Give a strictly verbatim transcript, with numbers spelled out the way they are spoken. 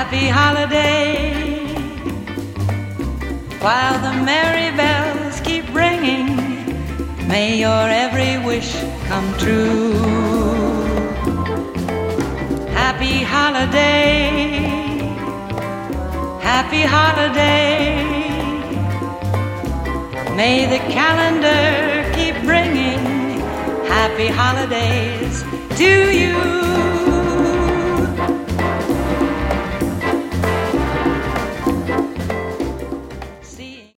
happy holiday. While the merry bells keep ringing, may your every wish come true. Happy holiday, happy holiday. May the calendar keep bringing happy holidays to you.